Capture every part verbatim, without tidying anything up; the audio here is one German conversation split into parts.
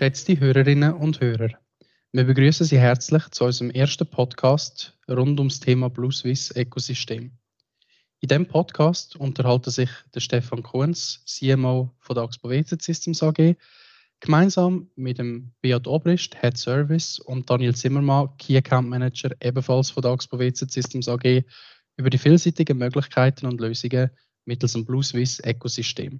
Geschätzte Hörerinnen und Hörer, wir begrüßen Sie herzlich zu unserem ersten Podcast rund ums Thema BlueSwiss Ökosystem. In diesem Podcast unterhalten sich der Stefan Kuhns, C M O von der Axpo W Z Systems A G, gemeinsam mit dem Beat Obrist, Head Service, und Daniel Zimmermann, Key Account Manager, ebenfalls von der Axpo W Z Systems A G, über die vielseitigen Möglichkeiten und Lösungen mittels dem BlueSwiss Ökosystem.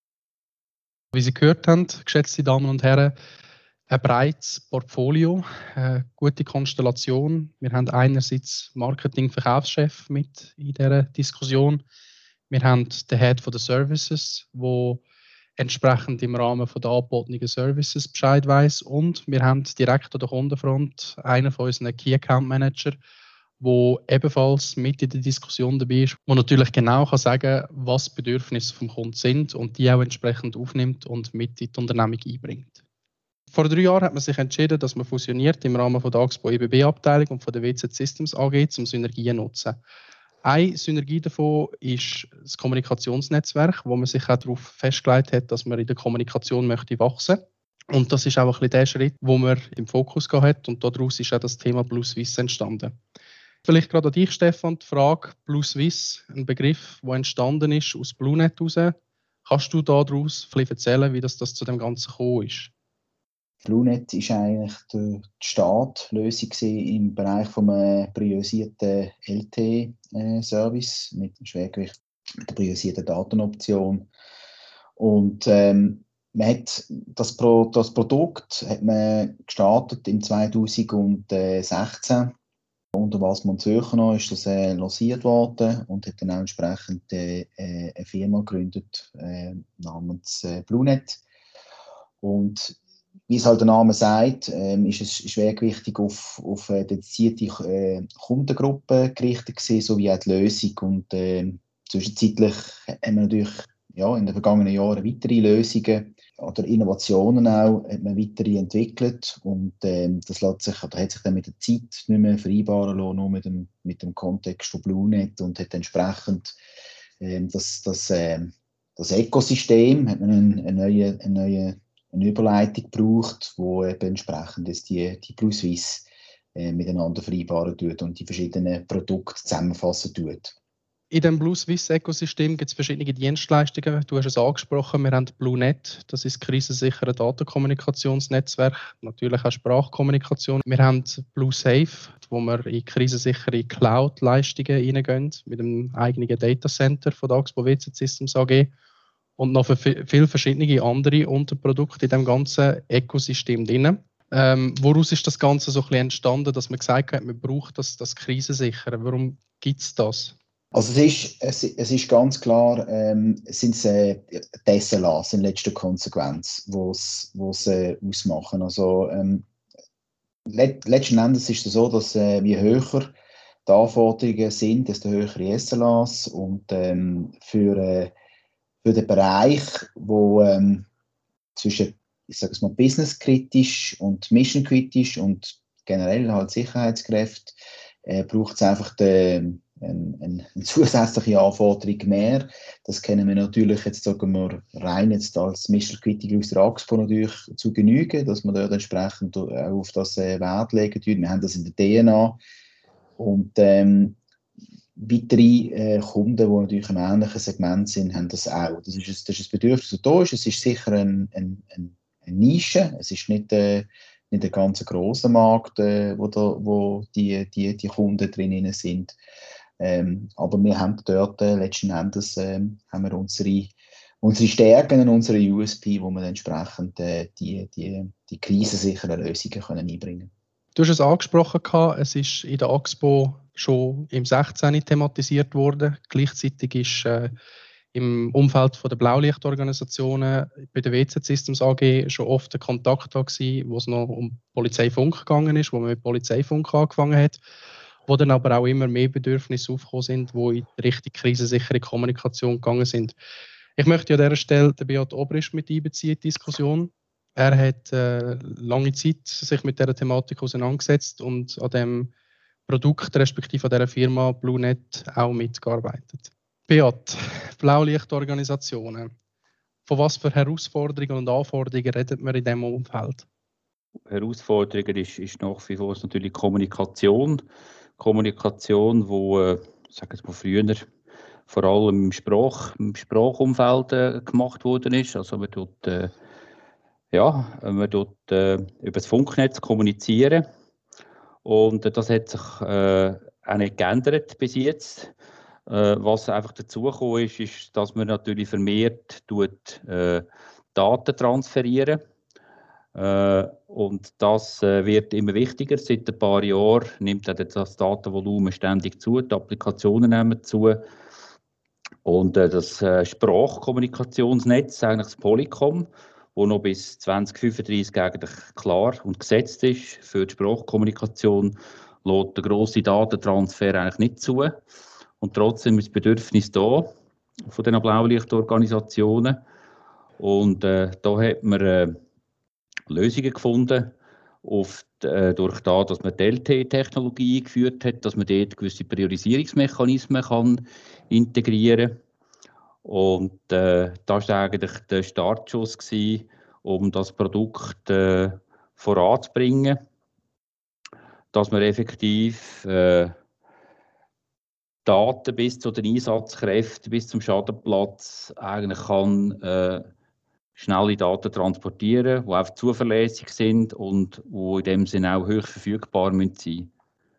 Wie Sie gehört haben, geschätzte Damen und Herren, ein breites Portfolio, eine gute Konstellation. Wir haben einerseits Marketing-Verkaufschef mit in dieser Diskussion. Wir haben den Head von den Services, wo entsprechend im Rahmen von der angebotenen Services Bescheid weiss. Und wir haben direkt an der Kundenfront einen von unseren Key Account Manager, der ebenfalls mit in der Diskussion dabei ist, der natürlich genau kann sagen, was die Bedürfnisse des Kunden sind und die auch entsprechend aufnimmt und mit in die Unternehmung einbringt. Vor drei Jahren hat man sich entschieden, dass man fusioniert im Rahmen von der Axpo E B B-Abteilung und von der W Z Systems A G, um Synergien zu nutzen. Eine Synergie davon ist das Kommunikationsnetzwerk, wo man sich auch darauf festgelegt hat, dass man in der Kommunikation möchte wachsen. Und das ist auch ein bisschen der Schritt, wo man im Fokus gehabt hat, und daraus ist auch das Thema BlueSwiss entstanden. Vielleicht gerade an dich, Stefan, die Frage BlueSwiss, ein Begriff, der entstanden ist aus BlueNet heraus. Kannst du daraus vielleicht erzählen, wie das, das zu dem Ganzen gekommen ist? BlueNet war eigentlich die Startlösung im Bereich des priorisierten L T E-Service mit dem Schwergewicht der priorisierten Datenoption. Und ähm, man hat das, Pro, das Produkt hat man gestartet im zweitausendsechzehn. Unter Wassmann Zürcher noch ist das äh, lanciert worden und hat dann auch entsprechend äh, eine Firma gegründet äh, namens äh, BlueNet. Und wie es halt der Name sagt, ähm, ist es schwergewichtig auf, auf eine dedizierte äh, Kundengruppe gerichtet gewesen, sowie auch die Lösung. Und äh, zwischenzeitlich haben wir natürlich ja, in den vergangenen Jahren weitere Lösungen oder Innovationen auch hat man weitere entwickelt. Und ähm, das lässt sich, oder hat sich dann mit der Zeit nicht mehr vereinbaren lassen, nur mit dem, mit dem Kontext von BlueNet, und hat entsprechend ähm, das, das, äh, das Ökosystem, hat man eine, eine neue, eine neue eine Überleitung braucht, wo eben entsprechend die, die BlueSwiss äh, miteinander vereinbaren tut und die verschiedenen Produkte zusammenfassen tut. In dem BlueSwiss-Ökosystem gibt es verschiedene Dienstleistungen. Du hast es angesprochen, wir haben BlueNet, das ist krisensichere Datenkommunikationsnetzwerk, natürlich auch Sprachkommunikation. Wir haben BlueSafe, wo wir in krisensichere Cloud-Leistungen reingehen, mit einem eigenen Datacenter von der Axpo W Z Systems A G. Und noch für viele verschiedene andere Unterprodukte in diesem ganzen Ökosystem drin. Ähm, woraus ist das Ganze so ein bisschen entstanden, dass man gesagt hat, man braucht das, das Krisensichern? Warum gibt es das? Also es ist, es, es ist ganz klar, ähm, sind es äh, die S L As in letzter Konsequenz, die es äh, ausmachen. Also ähm, let, letzten Endes ist es so, dass äh, je höher die Anforderungen sind, desto höher die S L As. Und ähm, für äh, Für den Bereich, wo ähm, zwischen, ich sage es mal, businesskritisch und missionkritisch und generell halt Sicherheitskräfte, äh, braucht es einfach eine, eine, eine zusätzliche Anforderung mehr. Das kennen wir natürlich jetzt, sagen wir, rein jetzt als Missionkritiker aus der Axpo natürlich zu genügen, dass wir dort entsprechend auch auf das äh, Wert legen. Wir haben das in der D N A. Und ähm, weitere äh, Kunden, die natürlich im ähnlichen Segment sind, haben das auch. Das ist ein, das ist ein Bedürfnis, das da ist. Es ist sicher ein, ein, ein, eine Nische. Es ist nicht, äh, nicht ein ganz grosser Markt, äh, wo, da, wo die, die, die Kunden drin sind. Ähm, aber wir haben dort äh, letzten Endes äh, haben wir unsere, unsere Stärken und unsere U S P, wo wir entsprechend äh, die, die, die krisensicheren Lösungen können einbringen können. Du hast es angesprochen, es ist in der Axpo schon im sechzehn thematisiert worden. Gleichzeitig ist äh, im Umfeld von der Blaulichtorganisationen bei der W Z Systems A G schon oft ein Kontakt da gewesen, wo es noch um Polizeifunk gegangen ist, wo man mit Polizeifunk angefangen hat, wo dann aber auch immer mehr Bedürfnisse aufgekommen sind, die in die Richtung krisensichere Kommunikation gegangen sind. Ich möchte an dieser Stelle den Beat Obrist mit einbeziehen in die Diskussion. Er hat äh, lange Zeit sich mit dieser Thematik auseinandergesetzt und an dem Produkt, respektive an dieser Firma BlueNet auch mitgearbeitet. Beat, Blaulichtorganisationen. Von was für Herausforderungen und Anforderungen redet man in diesem Umfeld? Herausforderung ist, ist nach wie vor natürlich Kommunikation. Kommunikation, wo, äh, sagen wir mal früher, vor allem im, Sprach, im Sprachumfeld äh, gemacht worden ist. Also man tut, äh, ja, man tut äh, über das Funknetz kommunizieren. Und äh, das hat sich äh, auch nicht geändert bis jetzt. Äh, was einfach dazugekommen ist, ist, dass man natürlich vermehrt tut, äh, Daten transferieren. Äh, und das äh, wird immer wichtiger. Seit ein paar Jahren nimmt das Datenvolumen ständig zu, die Applikationen nehmen zu. Und äh, das äh, Sprachkommunikationsnetz, eigentlich das Polycom, das noch bis zwanzig fünfunddreißig eigentlich klar und gesetzt ist für die Sprachkommunikation, lässt den grossen Datentransfer eigentlich nicht zu. Und trotzdem ist das Bedürfnis da von den Blaulichtorganisationen. Und äh, da hat man äh, Lösungen gefunden, oft äh, durch das, dass man die L T E-Technologie eingeführt hat, dass man dort gewisse Priorisierungsmechanismen kann integrieren kann. Und äh, das war eigentlich der Startschuss gewesen, um das Produkt äh, voranzubringen, dass man effektiv äh, Daten bis zu den Einsatzkräften, bis zum Schadenplatz eigentlich kann äh, schnelle Daten transportieren, die auch zuverlässig sind und die in dem Sinne auch hoch verfügbar sein müssen.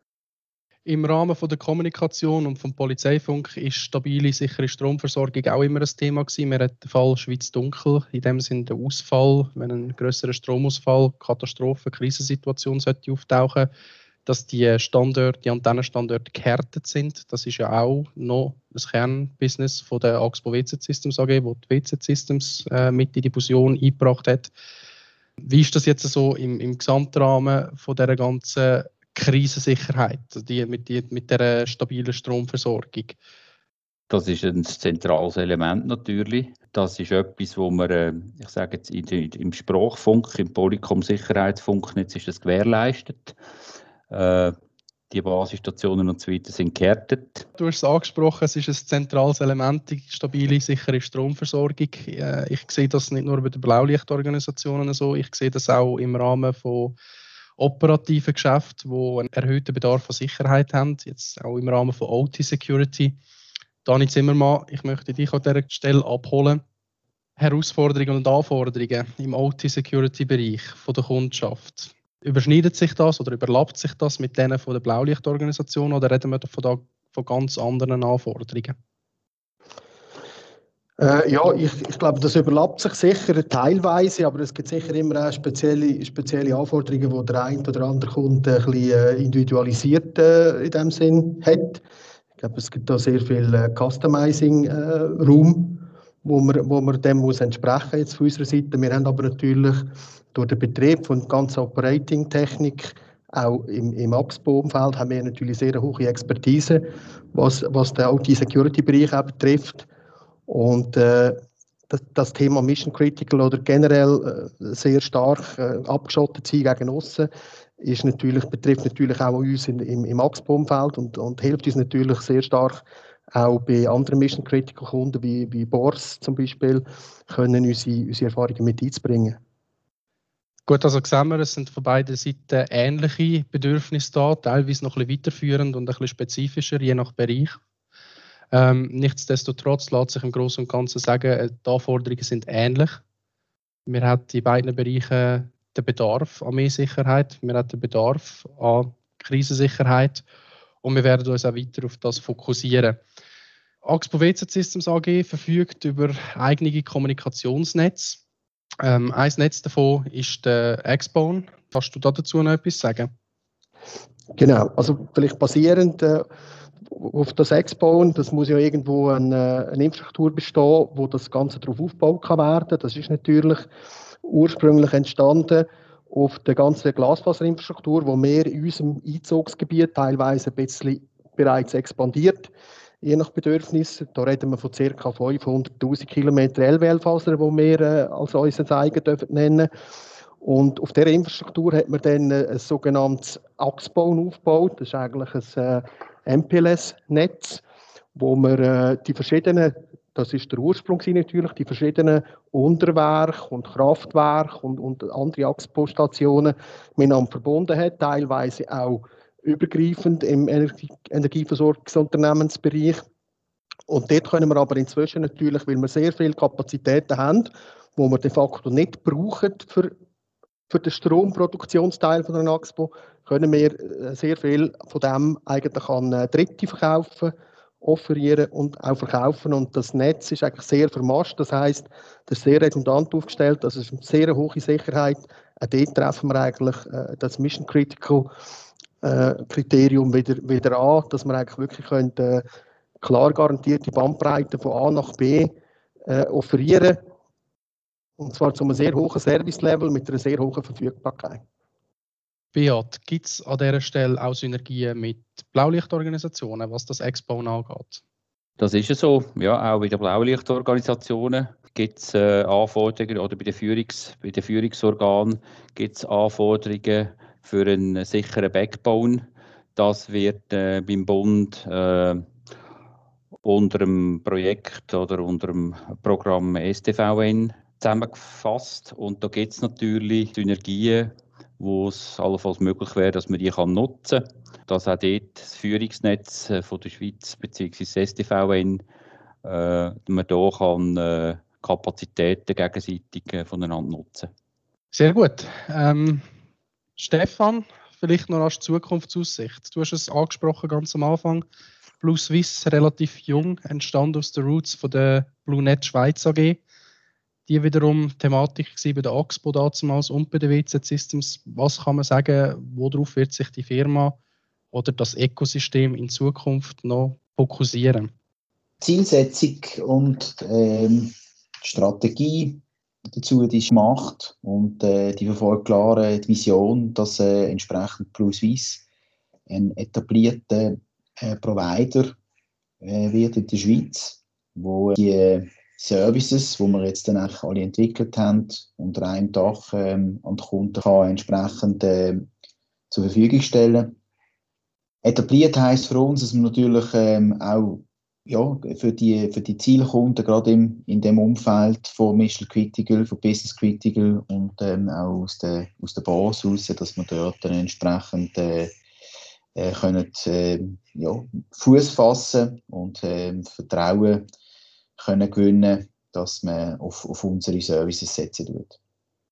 Im Rahmen von der Kommunikation und vom Polizeifunk ist stabile, sichere Stromversorgung auch immer ein Thema gewesen. Wir hatten den Fall Schweiz dunkel, in dem Sinne der Ausfall, wenn ein grösserer Stromausfall, Katastrophe, Krisensituation sollte auftauchen, dass die Standorte, die Antennenstandorte gehärtet sind. Das ist ja auch noch ein Kernbusiness von der Axpo W Z Systems A G, wo die W Z Systems äh, mit in die Fusion eingebracht hat. Wie ist das jetzt so im, im Gesamtrahmen von dieser ganzen Krisensicherheit, die, mit, die, mit dieser stabilen Stromversorgung? Das ist ein zentrales Element natürlich. Das ist etwas, wo man, äh, ich sage jetzt, in, in, im Sprachfunk, im Polycom-Sicherheitsfunknetz ist das gewährleistet. Äh, die Basisstationen und so weiter sind gehärtet. Du hast es angesprochen, es ist ein zentrales Element, die stabile, sichere Stromversorgung. Äh, ich sehe das nicht nur bei den Blaulichtorganisationen so, ich sehe das auch im Rahmen von operativen Geschäften, die einen erhöhten Bedarf an Sicherheit haben, jetzt auch im Rahmen von O T-Security. Dani Zimmermann, ich möchte dich an dieser Stelle abholen. Herausforderungen und Anforderungen im O T-Security-Bereich der Kundschaft. Überschneidet sich das oder überlappt sich das mit denen von der Blaulichtorganisation oder reden wir von, da, von ganz anderen Anforderungen? Äh, ja, ich, ich glaube, das überlappt sich sicher teilweise, aber es gibt sicher immer auch spezielle, spezielle Anforderungen, die der eine oder andere Kunde ein bisschen äh, individualisiert äh, in dem Sinn hat. Ich glaube, es gibt da sehr viel äh, Customizing-Raum, äh, wo man, wo man dem muss entsprechen jetzt von unserer Seite. Wir haben aber natürlich durch den Betrieb von der ganzen Operating-Technik, auch im, im Axpo-Umfeld, haben wir natürlich sehr hohe Expertise, was, was den O T-Security-Bereich auch betrifft. Und äh, das, das Thema Mission Critical oder generell äh, sehr stark äh, abgeschottet sein gegen aussen ist natürlich, betrifft natürlich auch uns in, im, im Axpo-Umfeld und, und hilft uns natürlich sehr stark auch bei anderen Mission Critical Kunden wie, wie Bors zum Beispiel, können unsere, unsere Erfahrungen mit einzubringen. Gut, also sehen wir, es sind von beiden Seiten ähnliche Bedürfnisse da, teilweise noch ein bisschen weiterführend und ein bisschen spezifischer, je nach Bereich. Ähm, nichtsdestotrotz lässt sich im Großen und Ganzen sagen, die Anforderungen sind ähnlich. Wir haben in beiden Bereichen den Bedarf an mehr Sicherheit, wir haben den Bedarf an Krisensicherheit und wir werden uns auch weiter auf das fokussieren. Axpo W Z Systems A G verfügt über eigene Kommunikationsnetze. Ähm, ein Netz davon ist der X-Bone. Kannst du dazu noch etwas sagen? Genau, also vielleicht basierend äh, auf das X-Bone, das muss ja irgendwo eine, eine Infrastruktur bestehen, wo das Ganze darauf aufgebaut kann werden. Das ist natürlich ursprünglich entstanden auf der ganzen Glasfaserinfrastruktur, wo wir in unserem Einzugsgebiet teilweise ein bisschen bereits expandiert, je nach Bedürfnis. Da reden wir von ca. fünfhunderttausend Kilometer L W L-Faser, die wir äh, als unser eigen dürfen nennen. Und auf dieser Infrastruktur hat man dann ein sogenanntes Axbone aufgebaut. Das ist eigentlich ein äh, M P L S-Netz, wo man äh, die verschiedenen Das ist der Ursprung natürlich, die verschiedenen Unterwerke und Kraftwerke und, und andere Axpo-Stationen miteinander verbunden hat, teilweise auch übergreifend im Energie- Energieversorgungsunternehmensbereich. Und dort können wir aber inzwischen natürlich, weil wir sehr viele Kapazitäten haben, die wir de facto nicht brauchen für, für den Stromproduktionsteil von der Axpo, können wir sehr viel von dem eigentlich an Dritte verkaufen, offerieren und auch verkaufen. Und das Netz ist eigentlich sehr vermascht. Das heisst, das ist sehr redundant aufgestellt. Das ist eine sehr hohe Sicherheit. Auch dort treffen wir eigentlich äh, das Mission Critical äh, Kriterium wieder, wieder an, dass wir eigentlich wirklich können, äh, klar garantierte Bandbreite von A nach B äh, offerieren. Und zwar zu einem sehr hohen Service-Level mit einer sehr hohen Verfügbarkeit. Beat, gibt es an dieser Stelle auch Synergien mit Blaulichtorganisationen, was das Expo angeht? Das ist ja so. Ja, auch bei den Blaulichtorganisationen gibt es äh, Anforderungen, oder bei den, Führungs-, bei den Führungsorganen gibt es Anforderungen für einen sicheren Backbone. Das wird äh, beim Bund äh, unter dem Projekt oder unter dem Programm S T V N zusammengefasst. Und da gibt es natürlich Synergien, wo es allenfalls möglich wäre, dass man die kann nutzen kann. Dass auch dort das Führungsnetz von der Schweiz bzw. das S T V N, äh, man hier kann äh, Kapazitäten gegenseitig äh, voneinander nutzen. Sehr gut. Ähm, Stefan, vielleicht noch als Zukunftsaussicht. Du hast es angesprochen ganz am Anfang. Blue Swiss, relativ jung, entstand aus den Roots von der BlueNet Schweiz A G. Die wiederum Thematik war bei der Axpo damals und bei den W Z Systems. Was kann man sagen, worauf wird sich die Firma oder das Ökosystem in Zukunft noch fokussieren? Zielsetzung und ähm, Strategie dazu, die ist gemacht und äh, die verfolgt klar äh, die Vision, dass äh, entsprechend Blue Swiss ein etablierter äh, Provider äh, wird in der Schweiz, wo die äh, Services, die wir jetzt dann eigentlich alle entwickelt haben, unter einem Dach ähm, an die Kunden kann entsprechend äh, zur Verfügung stellen. Etabliert heisst für uns, dass wir natürlich ähm, auch ja, für, die, für die Zielkunden, gerade im, in dem Umfeld von Mission Critical, von Business Critical und ähm, auch aus der, aus der Basis raus, dass wir dort dann entsprechend äh, äh, können, äh, ja, Fuß fassen und äh, Vertrauen können gewinnen, dass man auf, auf unsere Services setzen wird.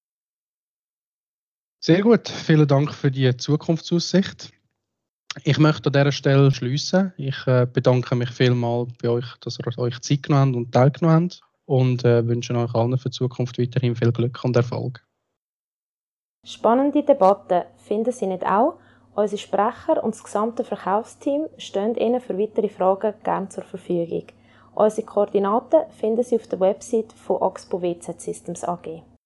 Sehr gut, vielen Dank für die Zukunftsaussicht. Ich möchte an dieser Stelle schliessen. Ich äh, bedanke mich vielmals bei euch, dass ihr euch Zeit genommen habt und teilgenommen habt und äh, wünsche euch allen für die Zukunft weiterhin viel Glück und Erfolg. Spannende Debatten finden Sie nicht auch? Unsere Sprecher und das gesamte Verkaufsteam stehen Ihnen für weitere Fragen gerne zur Verfügung. Unsere Koordinaten finden Sie auf der Website von Axpo W Z Systems A G.